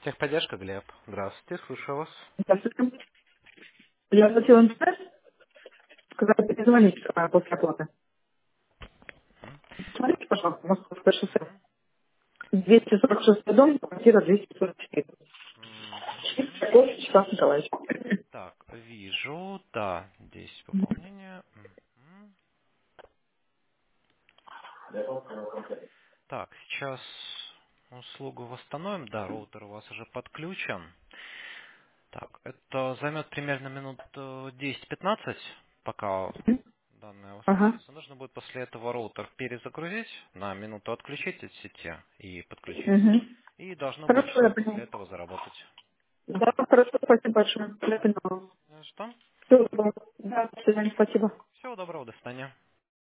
Техподдержка, Глеб. Здравствуйте, слушаю вас. Здравствуйте. Я хотела написать, сказать, перезвонить после оплаты. Смотрите, пожалуйста, Московское шоссе. Мгм. 246 дом, квартира 244. Мгм. Такой Вячеслав Николаевич. Так, вижу, да, здесь пополнение. Мгм. Так, сейчас услугу восстановим. Да, роутер у вас уже подключен. Так, это займет примерно минут 10-15, пока данные Ага. восстановятся. Нужно будет после этого роутер перезагрузить, на минуту отключить от сети и подключить. Угу. И должно будет Хорошо, я все поняла. после этого заработать. Да, хорошо, спасибо большое. Я поняла. Что? Всего доброго. Да, до свидания, спасибо. Всего доброго, до свидания.